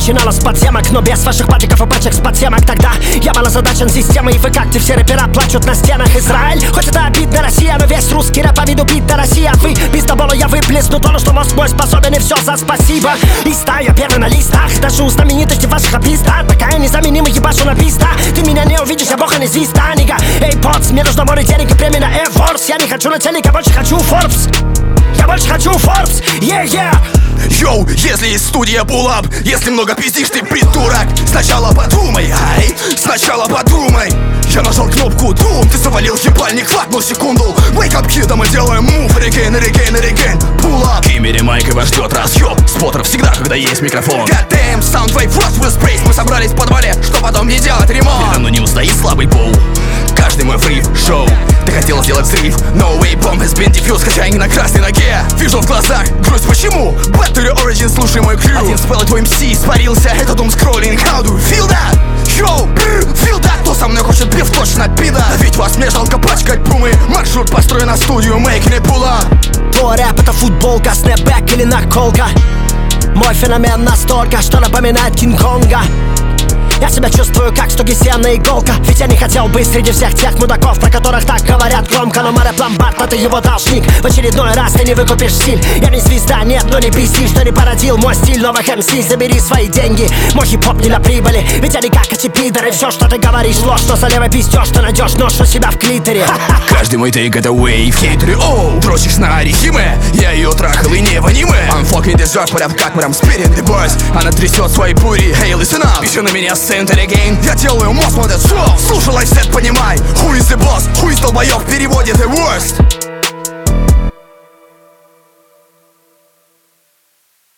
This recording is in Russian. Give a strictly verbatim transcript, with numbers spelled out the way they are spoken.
начинала с подземок, но без ваших патриков и пачек с подсемок. Тогда я был озадачен системой, и вы как те все рэпера плачут на стенах. Израиль, хоть это обидно, Россия, но весь русский рэп по виду бит на Россия. Вы пиздобола, я выплесну то, что мозг мой способен, и все за спасибо. Листаю я первый на листах, даже у знаменитости ваших описта. Такая незаменимая, ебашу на пизда. Ты меня не увидишь, я бог, а не звезда, нига. Эй, поц, мне нужно море денег и премия на Air Force. Я не хочу начальника, больше хочу Forbes. Я больше хочу Forbes, yeah, yeah. Йоу, если есть студия пулап, если много пиздишь, ты придурок. Сначала подумай, ай, сначала подумай. Я нажал кнопку Doom, ты завалил ебальник, хватнул секунду. Wake up, kid, а мы делаем move, реген, реген, реген. Pull up. Кимери майк, и вас ждет разъеб. Споттер всегда, когда есть микрофон. Goddamn, soundwave, rush with space. Мы собрались в подвале, что потом не делать ремонт. Передо мной не устоит слабый пол. Каждый мой фри шоу. Ты хотела сделать взрыв, no way, bomb has been defused. Хотя не на красной ноге, вижу в глазах грусть, почему? Back to the origin, слушай мой крю. Один спел, и твой эм си испарился, это дум скроллинг. How do you feel that? Yo, feel that? Кто со мной хочет биф, точно пида. А ведь вас мне жалко пачкать пумы. Маршрут построен на студию, making it pull up. Твой рэп это футболка, снэпбэк или наколка. Мой феномен настолько, что напоминает Кинг-Конга. Я себя чувствую как стогисенная иголка. Ведь я не хотел быть среди всех тех мудаков, про которых так говорят громко. Но мой рэп ломбард, а ты его должник. В очередной раз ты не выкупишь стиль. Я не звезда, нет, но не пизди, что не породил мой стиль новых эм си. Забери свои деньги, мой хип-хоп не для прибыли. Ведь я не как эти пидоры. Все, что ты говоришь, ложь, что за левой пиздешь, что найдешь нож у себя в клиторе. Каждый мой тейк это wave. Хейтеры, оу, дрочишь на Арихиме. Я ее трахал и не в аниме. I'm fucking this drug, прям как мы там spitting the boys. Она трясет свои бури, hey, listen up. Еще на меня сент again. Я делаю мозг, вот это шоу. Слушай лайфсет, понимай. Who is the boss? Who is долбоёб? Переводит the worst.